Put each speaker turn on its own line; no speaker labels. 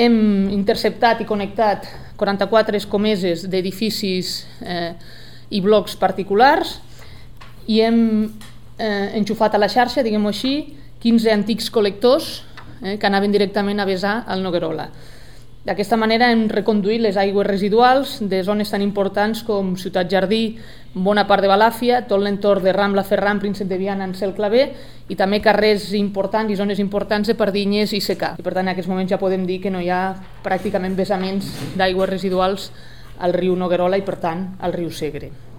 Hem interceptat i connectat 44 escomeses d'edificis i blocs particulars i hem enxufat a la xarxa, diguem-ho així, 15 antics col·lectors que anaven directament a vessar al Noguerola. D'aquesta manera hem reconduït les aigües residuals de zones tan importants com Ciutat Jardí, bona part de Balàfia, tot l'entorn de Rambla Ferran, Príncep de Viana, Ansel Clavé i també carrers importants i zones importants de Pardinyes i Secà. I per tant en aquests moments ja podem dir que no hi ha pràcticament vessaments d'aigües residuals al riu Noguerola i per tant al riu Segre.